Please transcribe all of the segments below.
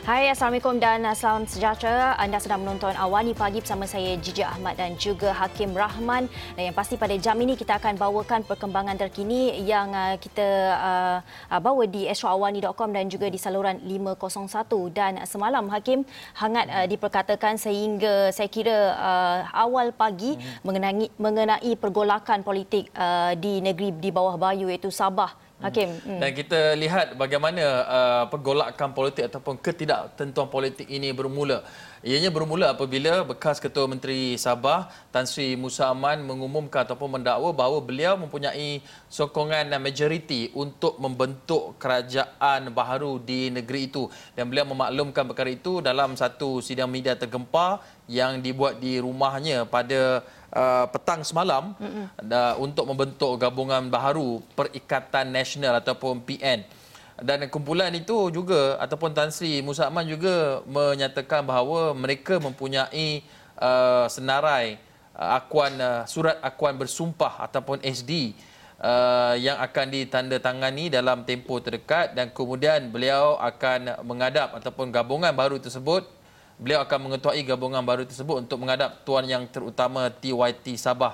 Hai, Assalamualaikum dan salam sejahtera. Anda sedang menonton Awani Pagi bersama saya Gigi Ahmad dan juga Hakim Rahman. Dan yang pasti pada jam ini kita akan bawakan perkembangan terkini yang kita bawa di astroawani.com dan juga di saluran 501. Dan semalam Hakim hangat diperkatakan sehingga saya kira awal pagi mengenai pergolakan politik di negeri di bawah bayu iaitu Sabah. Hakim. Dan kita lihat bagaimana pergolakan politik ataupun ketidaktentuan politik ini bermula. Ianya bermula apabila bekas Ketua Menteri Sabah Tan Sri Musa Aman mengumumkan ataupun mendakwa bahawa beliau mempunyai sokongan majoriti untuk membentuk kerajaan baharu di negeri itu. Dan beliau memaklumkan perkara itu dalam satu sidang media tergempar yang dibuat di rumahnya pada petang semalam untuk membentuk gabungan baharu Perikatan Nasional ataupun PN. Dan kumpulan itu juga ataupun Tan Sri Musa Aman juga menyatakan bahawa mereka mempunyai senarai surat akuan bersumpah ataupun SD yang akan ditandatangani dalam tempoh terdekat, dan kemudian beliau akan menghadap ataupun gabungan baru tersebut. Beliau akan mengetuai gabungan baru tersebut untuk menghadap Tuan Yang Terutama TYT Sabah.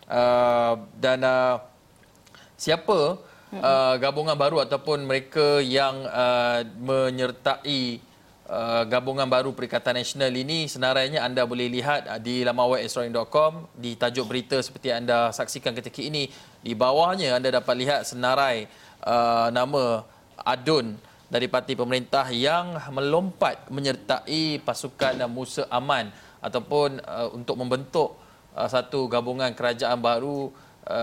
Siapa gabungan baru ataupun mereka yang menyertai gabungan baru Perikatan Nasional ini, senarainya anda boleh lihat di laman web astroawani.com di tajuk berita seperti anda saksikan ketika ini. Di bawahnya anda dapat lihat senarai nama Adun dari parti pemerintah yang melompat menyertai pasukan Musa Aman ataupun untuk membentuk satu gabungan kerajaan baru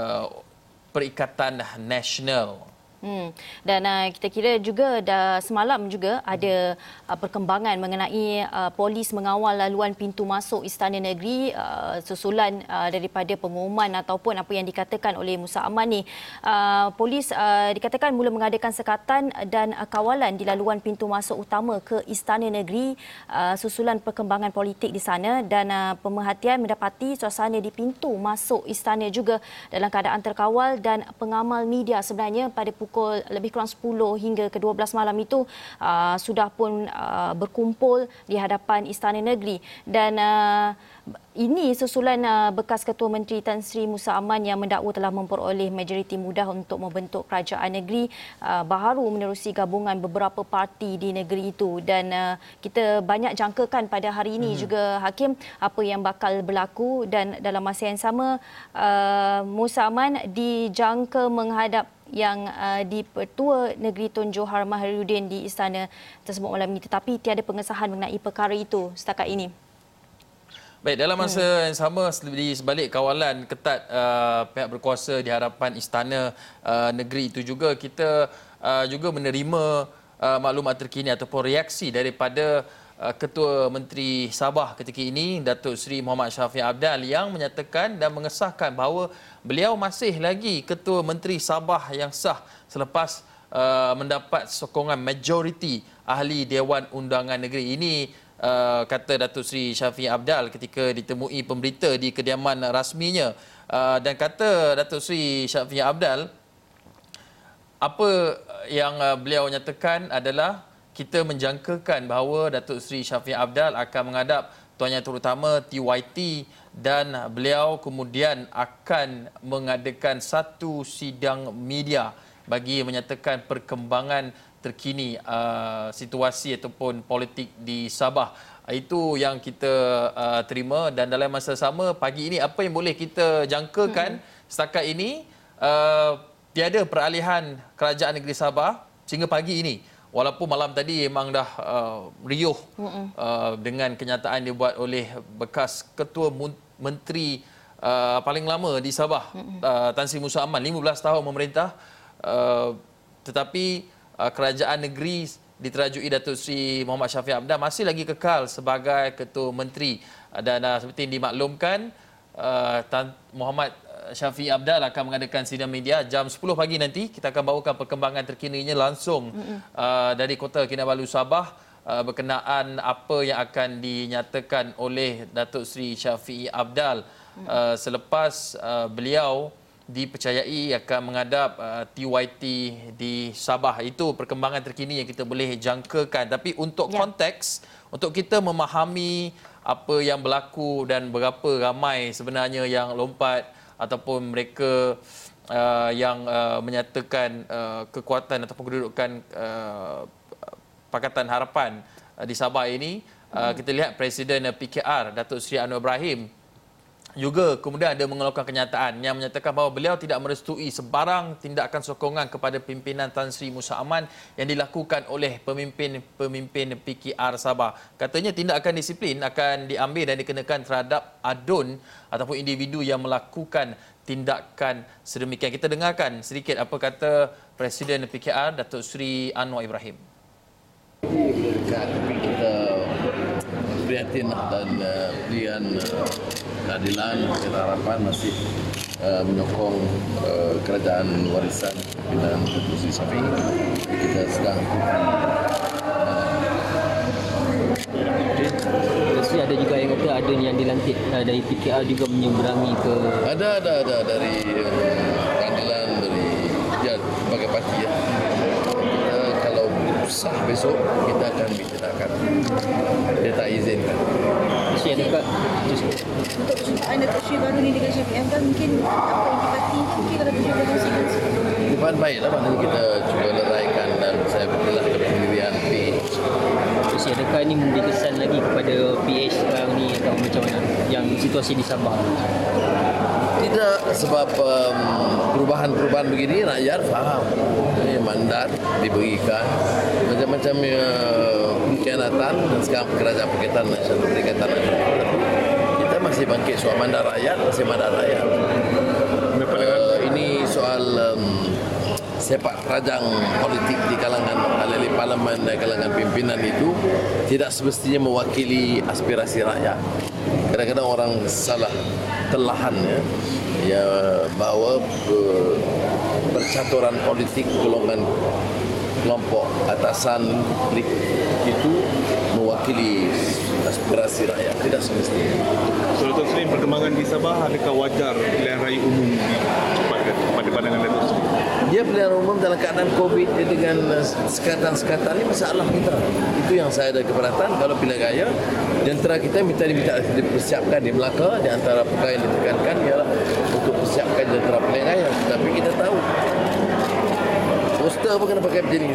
Perikatan Nasional. Dan kita kira juga semalam juga ada perkembangan mengenai polis mengawal laluan pintu masuk Istana Negeri susulan daripada pengumuman ataupun apa yang dikatakan oleh Musa Aman ni. Polis dikatakan mula mengadakan sekatan dan kawalan di laluan pintu masuk utama ke Istana Negeri susulan perkembangan politik di sana, dan pemerhatian mendapati suasana di pintu masuk istana juga dalam keadaan terkawal, dan pengamal media sebenarnya pada pukul lebih kurang 10 hingga ke 12 malam itu sudah pun berkumpul di hadapan Istana Negeri. Dan ini susulan bekas Ketua Menteri Tan Sri Musa Aman yang mendakwa telah memperoleh majoriti mudah untuk membentuk kerajaan negeri baharu menerusi gabungan beberapa parti di negeri itu. Dan kita banyak jangkakan pada hari ini juga Hakim apa yang bakal berlaku, dan dalam masa yang sama Musa Aman dijangka menghadap yang di Pertua Negeri Tun Johor Mahiruddin di istana tersebut malam ini, tetapi tiada pengesahan mengenai perkara itu setakat ini. Baik, dalam masa yang sama di sebalik kawalan ketat pihak berkuasa di hadapan istana negeri itu juga, kita juga menerima maklumat terkini ataupun reaksi daripada Ketua Menteri Sabah ketika ini, Datuk Seri Muhammad Shafie Apdal, yang menyatakan dan mengesahkan bahawa beliau masih lagi Ketua Menteri Sabah yang sah selepas mendapat sokongan majoriti ahli Dewan Undangan Negeri. Ini kata Datuk Seri Shafie Apdal ketika ditemui pemberita di kediaman rasminya. Dan kata Datuk Seri Shafie Apdal, apa yang beliau nyatakan adalah kita menjangkakan bahawa Datuk Seri Shafie Apdal akan menghadap Tuan Yang Terutama TYT, dan beliau kemudian akan mengadakan satu sidang media bagi menyatakan perkembangan terkini situasi ataupun politik di Sabah. Itu yang kita terima, dan dalam masa sama pagi ini apa yang boleh kita jangkakan setakat ini, tiada peralihan kerajaan negeri Sabah sehingga pagi ini. Walaupun malam tadi memang dah riuh dengan kenyataan dibuat oleh bekas Ketua Menteri paling lama di Sabah, Tan Sri Musa Aman, 15 tahun memerintah, tetapi kerajaan negeri diterajui Datuk Seri Muhammad Shafie Apdal masih lagi kekal sebagai Ketua Menteri. Dan seperti yang dimaklumkan, Muhammad Shafie Apdal akan mengadakan sidang media jam 10 pagi nanti. Kita akan bawakan perkembangan terkininya langsung dari Kota Kinabalu, Sabah, berkenaan apa yang akan dinyatakan oleh Datuk Seri Shafie Apdal selepas beliau dipercayai akan menghadap TYT di Sabah. Itu perkembangan terkini yang kita boleh jangkakan. Tapi untuk konteks, untuk kita memahami apa yang berlaku dan berapa ramai sebenarnya yang lompat ataupun mereka yang menyatakan kekuatan ataupun kedudukan Pakatan Harapan di Sabah ini, kita lihat Presiden PKR Datuk Seri Anwar Ibrahim juga kemudian ada mengeluarkan kenyataan yang menyatakan bahawa beliau tidak merestui sebarang tindakan sokongan kepada pimpinan Tan Sri Musa Aman yang dilakukan oleh pemimpin PKR Sabah. Katanya tindakan disiplin akan diambil dan dikenakan terhadap adun ataupun individu yang melakukan tindakan sedemikian. Kita dengarkan sedikit apa kata Presiden PKR Datuk Seri Anwar Ibrahim. Kita prihatin dan pilihan keadilan kita harapan masih menyokong kerajaan warisan pimpinan Datuk Seri Shafie. Kita sedang ada juga yang kata ada yang dilantik dari PKR juga menyeberangi ke ada dari keadilan dari berbagai parti ya. Kita kalau sah besok kita akan bicarakan. Dia tak izinkan. Saya dekat untuk Datuk Seri baru ni dengan Syafiq Hamdan mungkin apa implikasinya mungkin kalau bisa berkongsikan. Depan baiklah maknanya kita cuba leraikan dan saya berkelah ke pendirian PH. Saya dekat ni memberi kesan lagi kepada PH sekarang ni atau macam mana yang situasi di Sabah. Tidak, sebab perubahan-perubahan begini rakyat faham. Mandat diberikan macam-macam pengkhianatan dan sekarang kerajaan Pakatan Nasional Perikatan Nasional. Kita masih bangkit soal mandat rakyat, masih mandat rakyat. Ini soal sepak terjang politik di kalangan ahli parlimen dan kalangan pimpinan itu tidak semestinya mewakili aspirasi rakyat. Kadang-kadang orang salah telahan ya bahawa percaturan politik golongan kelompok atasan itu mewakili aspirasi rakyat. Tidak semestinya. Datuk Seri, perkembangan di Sabah adakah wajar pilihan raya umum dicepatkan pada pandangan Datuk Seri? Dia pilihan umum dalam keadaan COVID dengan sekatan-sekatan ini masalah kita. Itu yang saya ada keberatan. Kalau pilihan raya, jentera kita minta dipersiapkan di Melaka. Di antara perkara yang ditekankan ialah untuk persiapkan jentera pilihan raya. Tapi kita tahu poster pun kena pakai macam ni.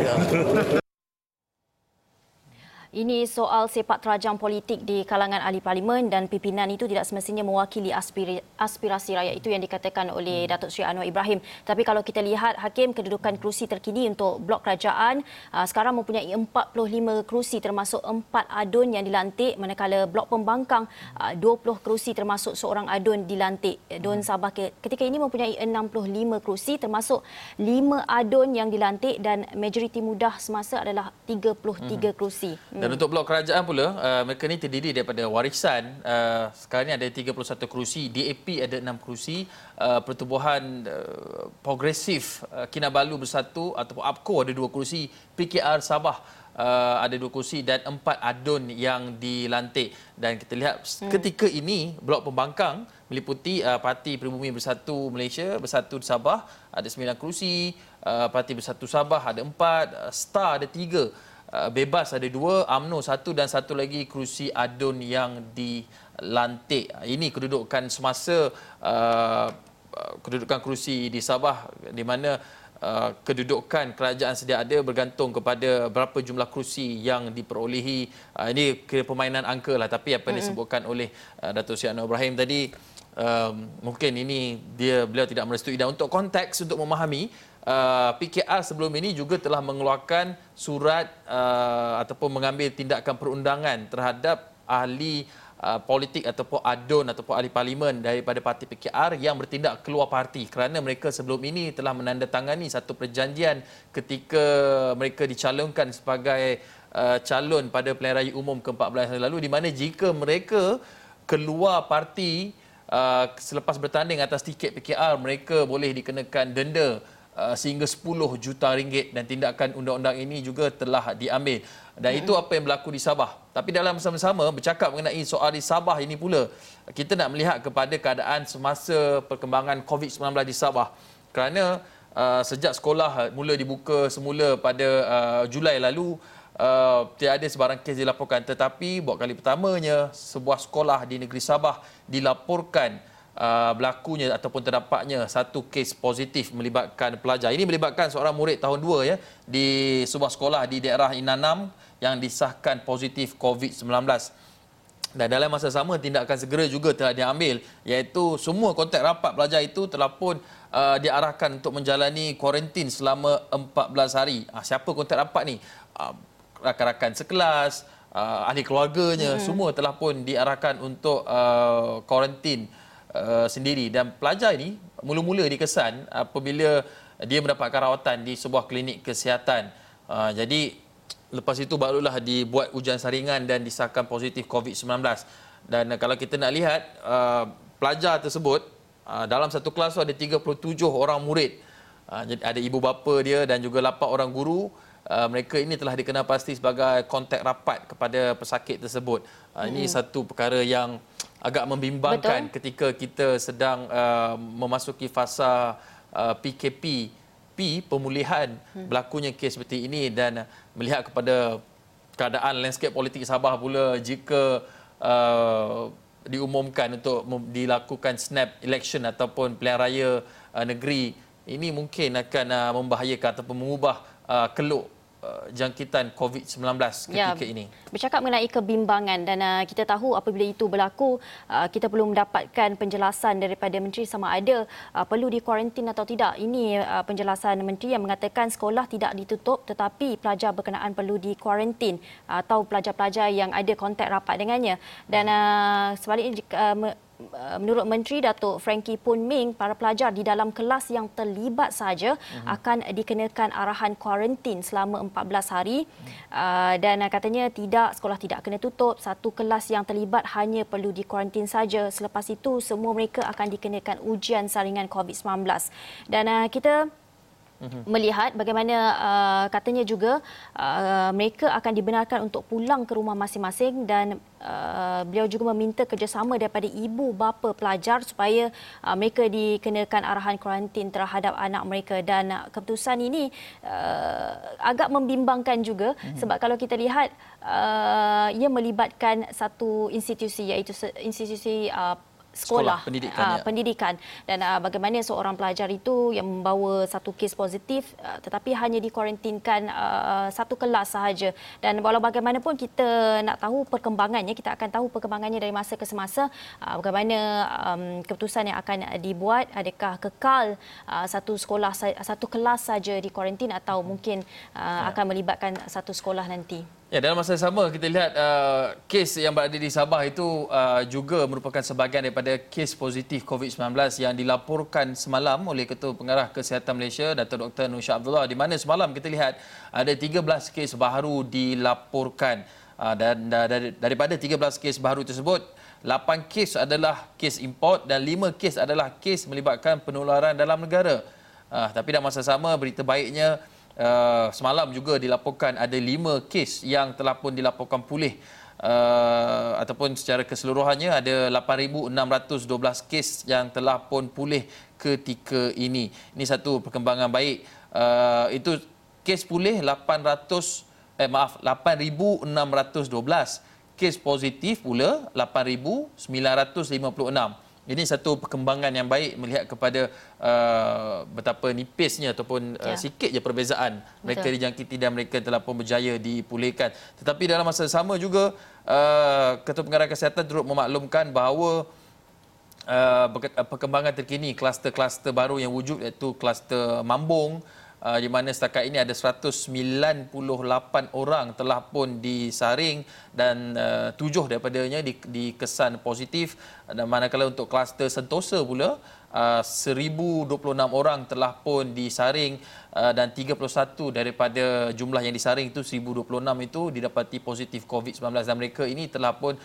Ini soal sepak terjang politik di kalangan ahli parlimen dan pimpinan itu tidak semestinya mewakili aspirasi rakyat. Itu yang dikatakan oleh Datuk Seri Anwar Ibrahim. Tapi kalau kita lihat Hakim, kedudukan kerusi terkini untuk blok kerajaan sekarang mempunyai 45 kerusi termasuk 4 adun yang dilantik, manakala blok pembangkang 20 kerusi termasuk seorang adun dilantik. Dun Sabah ketika ini mempunyai 65 kerusi termasuk 5 adun yang dilantik dan majoriti mudah semasa adalah 33 kerusi. Dan untuk blok kerajaan pula, mereka ni terdiri daripada warisan. Sekarang ni ada 31 kerusi, DAP ada 6 kerusi, Pertubuhan Progresif Kinabalu Bersatu ataupun APKO ada 2 kerusi, PKR Sabah ada 2 kerusi dan 4 adun yang dilantik. Dan kita lihat ketika ini blok pembangkang meliputi Parti Pribumi Bersatu Malaysia, Bersatu di Sabah ada 9 kerusi, Parti Bersatu Sabah ada 4, STAR ada 3, Bebas ada 2, UMNO 1 dan 1 lagi kerusi adun yang dilantik. Ini kedudukan semasa kedudukan kerusi di Sabah, di mana kedudukan kerajaan sedia ada bergantung kepada berapa jumlah kerusi yang diperolehi. Ini kira permainan angka lah, tapi apa yang disebutkan oleh Datuk Seri Anwar Ibrahim tadi, mungkin ini beliau tidak merestui. Dan untuk konteks untuk memahami, PKR sebelum ini juga telah mengeluarkan surat ataupun mengambil tindakan perundangan terhadap ahli politik ataupun adun ataupun ahli parlimen daripada parti PKR yang bertindak keluar parti kerana mereka sebelum ini telah menandatangani satu perjanjian ketika mereka dicalonkan sebagai calon pada pilihan raya umum ke-14 lalu, di mana jika mereka keluar parti selepas bertanding atas tiket PKR, mereka boleh dikenakan denda sehingga 10 juta ringgit dan tindakan undang-undang ini juga telah diambil. Dan itu apa yang berlaku di Sabah. Tapi dalam sama-sama bercakap mengenai soal di Sabah ini pula, kita nak melihat kepada keadaan semasa perkembangan COVID-19 di Sabah. Kerana sejak sekolah mula dibuka semula pada Julai lalu, tidak ada sebarang kes dilaporkan. Tetapi buat kali pertamanya sebuah sekolah di negeri Sabah dilaporkan berlakunya ataupun terdapatnya satu kes positif melibatkan pelajar. Ini melibatkan seorang murid tahun 2 ya di sebuah sekolah di daerah Inanam yang disahkan positif COVID-19. Dan dalam masa sama tindakan segera juga telah diambil, iaitu semua kontak rapat pelajar itu telah pun diarahkan untuk menjalani kuarantin selama 14 hari. Siapa kontak rapat ni? Rakan-rakan sekelas, ahli keluarganya, semua telah pun diarahkan untuk kuarantin sendiri. Dan pelajar ini mula-mula dikesan apabila dia mendapatkan rawatan di sebuah klinik kesihatan. Jadi lepas itu barulah dibuat ujian saringan dan disahkan positif COVID-19. Dan kalau kita nak lihat pelajar tersebut, dalam satu kelas tu ada 37 orang murid. Jadi ada ibu bapa dia dan juga 8 orang guru. Mereka ini telah dikenal pasti sebagai kontak rapat kepada pesakit tersebut. Ini satu perkara yang agak membimbangkan. Betul. Ketika kita sedang memasuki fasa PKP, pemulihan, berlakunya kes seperti ini, dan melihat kepada keadaan landscape politik Sabah pula jika diumumkan untuk dilakukan snap election ataupun pilihan raya negeri, ini mungkin akan membahayakan ataupun mengubah keluk jangkitan COVID-19 ketika ini. Bercakap mengenai kebimbangan, dan kita tahu apabila itu berlaku, kita perlu mendapatkan penjelasan daripada Menteri sama ada perlu dikuarantin atau tidak. Ini penjelasan Menteri yang mengatakan sekolah tidak ditutup tetapi pelajar berkenaan perlu dikuarantin atau pelajar-pelajar yang ada kontak rapat dengannya. Dan sebaliknya, menurut Menteri Datuk Frankie Poon Ming, para pelajar di dalam kelas yang terlibat saja akan dikenakan arahan kuarantin selama 14 hari. Dan katanya sekolah tidak kena tutup. Satu kelas yang terlibat hanya perlu dikuarantin saja. Selepas itu semua mereka akan dikenakan ujian saringan COVID-19. Dan kita melihat bagaimana katanya juga mereka akan dibenarkan untuk pulang ke rumah masing-masing, dan beliau juga meminta kerjasama daripada ibu bapa pelajar supaya mereka dikenakan arahan kuarantin terhadap anak mereka. Dan keputusan ini agak membimbangkan juga sebab kalau kita lihat ia melibatkan satu institusi, iaitu institusi sekolah pendidikan. Dan bagaimana seorang pelajar itu yang membawa satu kes positif tetapi hanya dikuarantinkan satu kelas sahaja. Dan walau bagaimanapun kita nak tahu perkembangannya, kita akan tahu perkembangannya dari masa ke semasa, bagaimana keputusan yang akan dibuat, adakah kekal satu kelas saja dikuarantin atau mungkin akan melibatkan satu sekolah nanti. Ya, dalam masa yang sama kita lihat kes yang berada di Sabah itu juga merupakan sebahagian daripada kes positif COVID-19 yang dilaporkan semalam oleh Ketua Pengarah Kesihatan Malaysia, Datuk Dr. Nur Shah Abdullah, di mana semalam kita lihat ada 13 kes baru dilaporkan. Dan daripada 13 kes baru tersebut, 8 kes adalah kes import dan 5 kes adalah kes melibatkan penularan dalam negara. Tapi dalam masa sama, berita baiknya, semalam juga dilaporkan ada 5 kes yang telah pun dilaporkan pulih, ataupun secara keseluruhannya ada 8,612 kes yang telah pun pulih ketika ini. Ini satu perkembangan baik. Itu kes pulih 8,612, kes positif pula 8,956. Ini satu perkembangan yang baik melihat kepada betapa nipisnya ataupun sikit je perbezaan. Mereka dijangkiti dan mereka telah pun berjaya dipulihkan. Tetapi dalam masa sama juga, Ketua Pengarah Kesihatan turut memaklumkan bahawa perkembangan terkini kluster-kluster baru yang wujud, iaitu kluster Mambung, di mana setakat ini ada 198 orang telah pun disaring dan 7 daripadanya dikesan positif, dan manakala untuk kluster Sentosa pula 1,026 orang telah pun disaring dan 31 daripada jumlah yang disaring itu 1,026 itu didapati positif COVID-19 dan mereka ini telah pun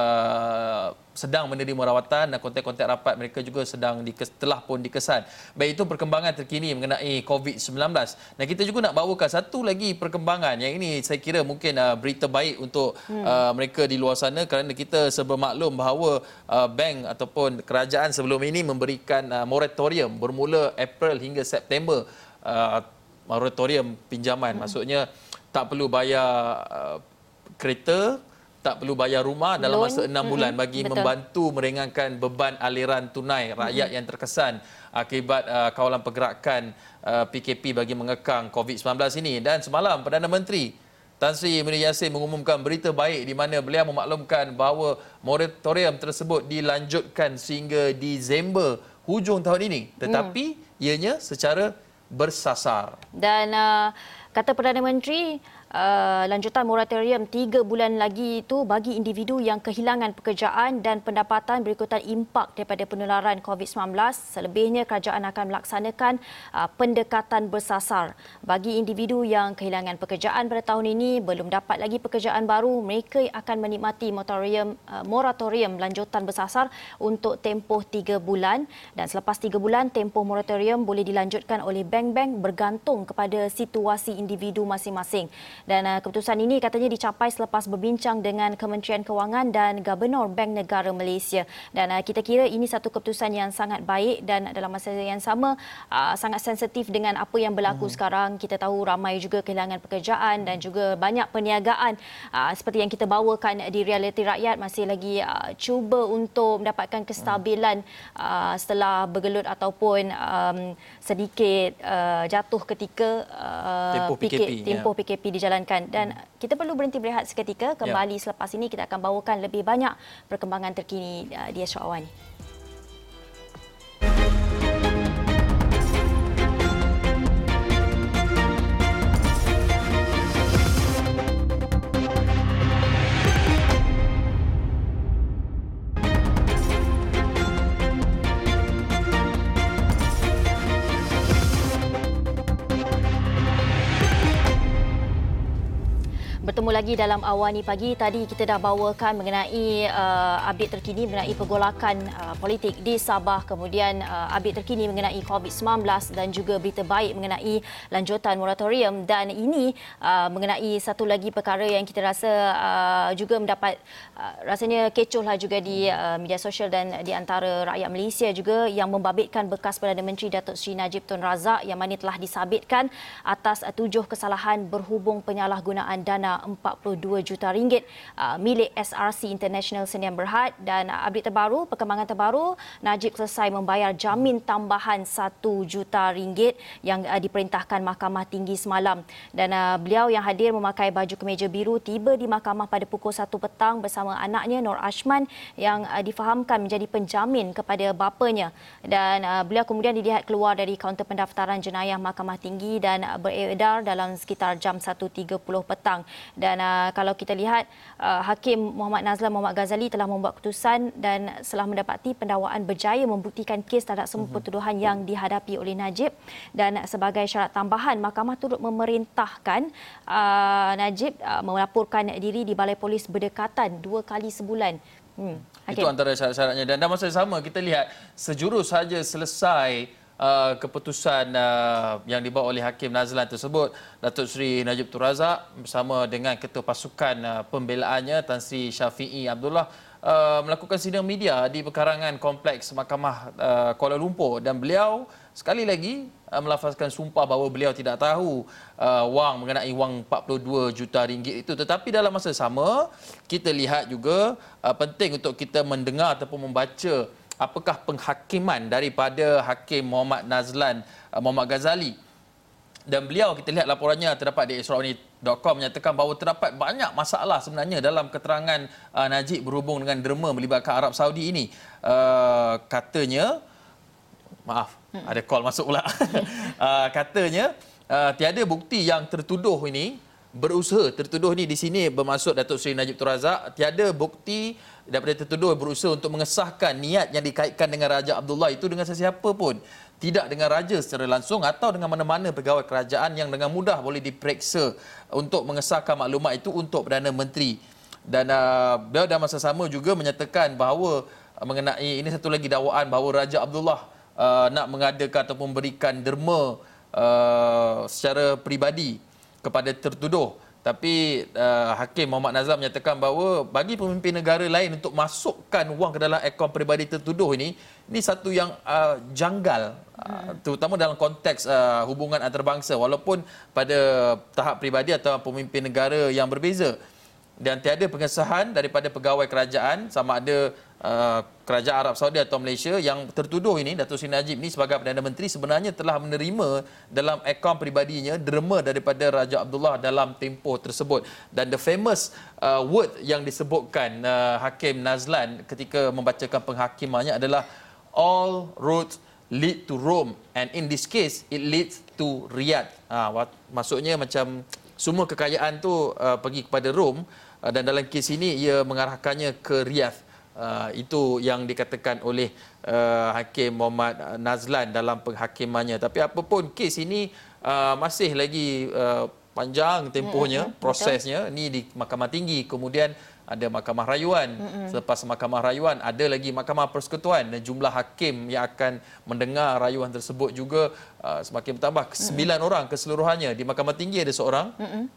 sedang menerima rawatan dan kontak-kontak rapat mereka juga telah pun dikesan. Baik, itu perkembangan terkini mengenai COVID-19. Dan kita juga nak bawakan satu lagi perkembangan yang ini saya kira mungkin berita baik untuk mereka di luar sana, kerana kita bermaklum bahawa bank ataupun kerajaan sebelum ini memberikan moratorium bermula April hingga September. Moratorium pinjaman, maksudnya tak perlu bayar kereta, tak perlu bayar rumah dalam masa 6 bulan bagi membantu meringankan beban aliran tunai rakyat yang terkesan akibat kawalan pergerakan PKP bagi mengekang COVID-19 ini. Dan semalam Perdana Menteri Tan Sri Muhyiddin Yassin mengumumkan berita baik di mana beliau memaklumkan bahawa moratorium tersebut dilanjutkan sehingga Disember hujung tahun ini, tetapi ianya secara bersasar. Dan kata Perdana Menteri, lanjutan moratorium 3 bulan lagi itu bagi individu yang kehilangan pekerjaan dan pendapatan berikutan impak daripada penularan COVID-19. Selebihnya kerajaan akan melaksanakan pendekatan bersasar. Bagi individu yang kehilangan pekerjaan pada tahun ini, belum dapat lagi pekerjaan baru, mereka akan menikmati moratorium lanjutan bersasar untuk tempoh 3 bulan. Dan selepas 3 bulan, tempoh moratorium boleh dilanjutkan oleh bank-bank bergantung kepada situasi individu masing-masing. Dan keputusan ini katanya dicapai selepas berbincang dengan Kementerian Kewangan dan Gubernur Bank Negara Malaysia. Dan kita kira ini satu keputusan yang sangat baik dan dalam masa yang sama sangat sensitif dengan apa yang berlaku sekarang. Kita tahu ramai juga kehilangan pekerjaan dan juga banyak perniagaan seperti yang kita bawakan di Realiti Rakyat masih lagi cuba untuk mendapatkan kestabilan setelah bergelut ataupun sedikit jatuh ketika tempoh PKP dijalankan. Dan kita perlu berhenti berehat seketika. Kembali selepas ini kita akan bawakan lebih banyak perkembangan terkini di Astro Awan. Bertemu lagi dalam Awani Pagi. Tadi kita dah bawakan mengenai update terkini mengenai pergolakan politik di Sabah, kemudian update terkini mengenai COVID-19 dan juga berita baik mengenai lanjutan moratorium. Dan ini mengenai satu lagi perkara yang kita rasa juga mendapat rasanya kecoh lah juga di media sosial dan di antara rakyat Malaysia juga, yang membabitkan bekas Perdana Menteri Datuk Seri Najib Tun Razak yang mana telah disabitkan atas 7 kesalahan berhubung penyalahgunaan dana 42 juta ringgit milik SRC International Sdn Bhd. Dan update terbaru, perkembangan terbaru, Najib selesai membayar jamin tambahan 1 juta ringgit yang diperintahkan Mahkamah Tinggi semalam. Dan beliau yang hadir memakai baju kemeja biru tiba di mahkamah pada pukul 1 petang bersama anaknya Nur Ashman yang difahamkan menjadi penjamin kepada bapanya. Dan beliau kemudian dilihat keluar dari kaunter pendaftaran jenayah Mahkamah Tinggi dan beredar dalam sekitar jam 1.30 petang. Dan kalau kita lihat, Hakim Muhammad Nazlan Muhammad Ghazali telah membuat keputusan dan setelah mendapati pendakwaan berjaya membuktikan kes terhadap semua pertuduhan yang dihadapi oleh Najib. Dan sebagai syarat tambahan, mahkamah turut memerintahkan Najib melaporkan diri di Balai Polis berdekatan 2 kali sebulan. Itu antara syarat-syaratnya. Dan dalam masa yang sama kita lihat sejurus saja selesai keputusan yang dibawa oleh Hakim Nazlan tersebut, Datuk Seri Najib Tun Razak bersama dengan Ketua Pasukan Pembelaannya Tan Sri Syafiee Abdullah melakukan sidang media di pekarangan Kompleks Mahkamah Kuala Lumpur. Dan beliau sekali lagi melafazkan sumpah bahawa beliau tidak tahu mengenai wang 42 juta ringgit itu. Tetapi dalam masa sama kita lihat juga penting untuk kita mendengar ataupun membaca apakah penghakiman daripada Hakim Muhammad Nazlan Muhammad Ghazali. Dan beliau, kita lihat laporannya terdapat di astroawani.com, menyatakan bahawa terdapat banyak masalah sebenarnya dalam keterangan Najib berhubung dengan derma melibatkan Arab Saudi ini. Katanya, ada call masuk pula. Katanya tiada bukti yang tertuduh ini berusaha tertuduh ni di sini bermaksud Datuk Seri Najib Tun Razak, tiada bukti daripada tertuduh berusaha untuk mengesahkan niat yang dikaitkan dengan Raja Abdullah itu dengan sesiapa pun, tidak dengan raja secara langsung atau dengan mana-mana pegawai kerajaan yang dengan mudah boleh diperiksa untuk mengesahkan maklumat itu untuk Perdana Menteri. Dan beliau dalam masa sama juga menyatakan bahawa mengenai ini satu lagi dakwaan bahawa Raja Abdullah nak mengadakan ataupun berikan derma secara peribadi kepada tertuduh. Tapi Hakim Muhammad Nazam menyatakan bahawa bagi pemimpin negara lain untuk masukkan wang ke dalam akaun peribadi tertuduh ini satu yang janggal, terutama dalam konteks hubungan antarabangsa, walaupun pada tahap peribadi atau pemimpin negara yang berbeza. Dan tiada pengesahan daripada pegawai kerajaan sama ada Kerajaan Arab Saudi atau Malaysia yang tertuduh ini, Datuk Seri Najib ini sebagai Perdana Menteri sebenarnya telah menerima dalam akaun peribadinya derma daripada Raja Abdullah dalam tempoh tersebut. Dan the famous word yang disebutkan Hakim Nazlan ketika membacakan penghakimannya adalah all roads lead to Rome and in this case it leads to Riyadh. Maksudnya macam semua kekayaan tu pergi kepada Rom, dan dalam kes ini ia mengarahkannya ke Riyadh. Itu yang dikatakan oleh Hakim Muhammad Nazlan dalam penghakimannya. Tapi apapun kes ini masih lagi panjang tempohnya, prosesnya. Ini di Mahkamah Tinggi, kemudian ada Mahkamah Rayuan. Selepas Mahkamah Rayuan ada lagi Mahkamah Persekutuan, dan jumlah hakim yang akan mendengar rayuan tersebut juga semakin bertambah. 9 orang keseluruhannya. Di Mahkamah Tinggi ada seorang,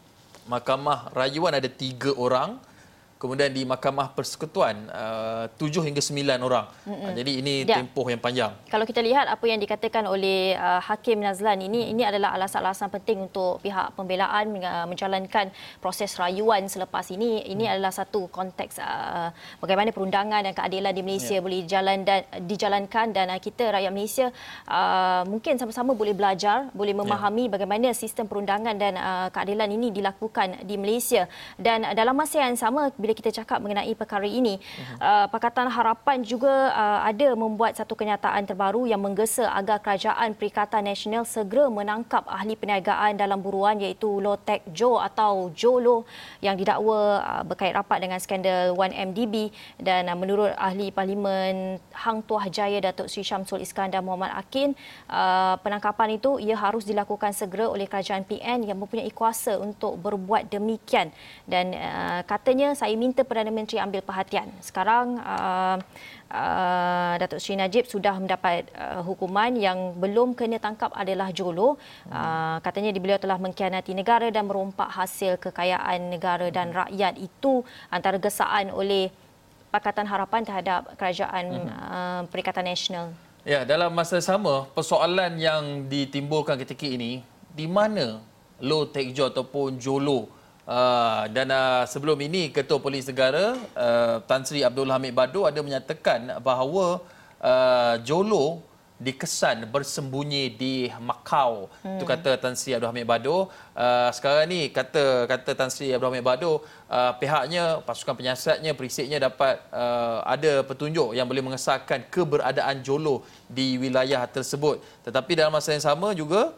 Mahkamah Rayuan ada 3 orang. Kemudian di Mahkamah Persekutuan 7 hingga 9 orang. Jadi ini tempoh yang panjang. Kalau kita lihat apa yang dikatakan oleh Hakim Nazlan ini adalah alasan-alasan penting untuk pihak pembelaan menjalankan proses rayuan selepas ini. Ini adalah satu konteks bagaimana perundangan dan keadilan di Malaysia boleh dijalankan, dan kita rakyat Malaysia mungkin sama-sama boleh belajar, boleh memahami bagaimana sistem perundangan dan keadilan ini dilakukan di Malaysia. Dan dalam masa yang sama, bila kita cakap mengenai perkara ini, Pakatan Harapan juga ada membuat satu kenyataan terbaru yang menggesa agar Kerajaan Perikatan Nasional segera menangkap ahli perniagaan dalam buruan iaitu Low Tech Joe atau Jolo yang didakwa berkait rapat dengan skandal 1MDB. Dan menurut ahli Parlimen Hang Tuah Jaya Datuk Seri Syamsul Iskandar Muhammad Akin, penangkapan itu ia harus dilakukan segera oleh Kerajaan PN yang mempunyai kuasa untuk berbuat demikian. Dan katanya, saya minta Perdana Menteri ambil perhatian. Sekarang Datuk Seri Najib sudah mendapat hukuman. Yang belum kena tangkap adalah Jolo. Katanya beliau telah mengkhianati negara dan merompak hasil kekayaan negara dan rakyat. Itu antara gesaan oleh Pakatan Harapan terhadap Kerajaan Perikatan Nasional. Ya, dalam masa sama, persoalan yang ditimbulkan ketika ini, di mana Low Tech Joe ataupun Jolo? Dan sebelum ini Ketua Polis Negara Tan Sri Abdul Hamid Bado ada menyatakan bahawa Jolo dikesan bersembunyi di Macau. Itu kata Tan Sri Abdul Hamid Bado. Sekarang ni kata Tan Sri Abdul Hamid Bado, pihaknya, pasukan penyiasatnya, perisiknya dapat ada petunjuk yang boleh mengesahkan keberadaan Jolo di wilayah tersebut. Tetapi dalam masa yang sama juga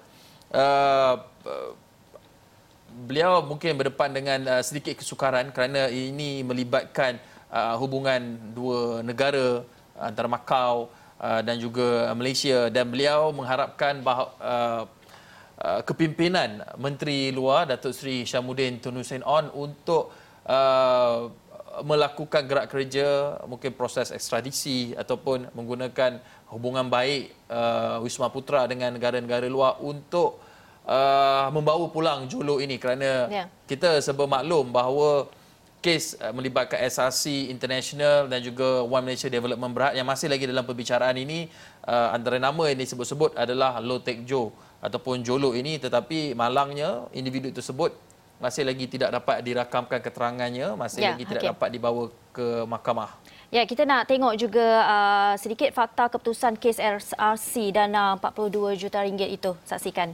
beliau mungkin berdepan dengan sedikit kesukaran kerana ini melibatkan hubungan dua negara antara Macau dan juga Malaysia, dan beliau mengharapkan bahawa kepimpinan Menteri Luar Datuk Seri Syamuddin Tun Hussein On untuk melakukan gerak kerja, mungkin proses ekstradisi ataupun menggunakan hubungan baik Wisma Putra dengan negara-negara luar untuk membawa pulang Jolo ini, kerana kita serba maklum bahawa kes melibatkan SRC International dan juga One Malaysia Development Berhad yang masih lagi dalam perbicaraan ini, antara nama yang disebut-sebut adalah Low Tech Joe ataupun Jolo ini, tetapi malangnya individu tersebut masih lagi tidak dapat dirakamkan keterangannya, masih lagi tidak dapat dibawa ke mahkamah. Ya, kita nak tengok juga sedikit fakta keputusan kes SRC dana 42 juta ringgit itu. Saksikan.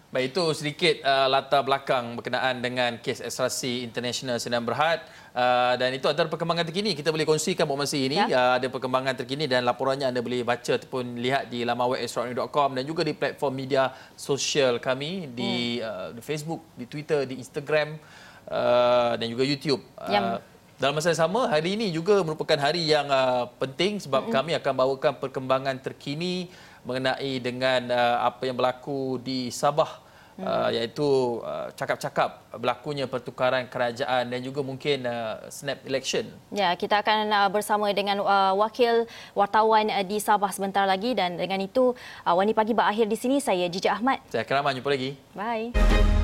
Baik, itu sedikit latar belakang berkenaan dengan kes ekstrasi international Sdn Bhd. Dan itu antara perkembangan terkini kita boleh kongsikan buat masa ini. Ada perkembangan terkini dan laporannya anda boleh baca ataupun lihat di laman web extraordinary.com dan juga di platform media sosial kami di Facebook, di Twitter, di Instagram dan juga YouTube. Dalam masa yang sama, hari ini juga merupakan hari yang penting sebab kami akan bawakan perkembangan terkini mengenai dengan apa yang berlaku di Sabah, iaitu cakap-cakap berlakunya pertukaran kerajaan dan juga mungkin snap election. Ya, kita akan bersama dengan wakil wartawan di Sabah sebentar lagi dan dengan itu Warni Pagi berakhir di sini. Saya Jijak Ahmad. Saya Keraman, jumpa lagi. Bye.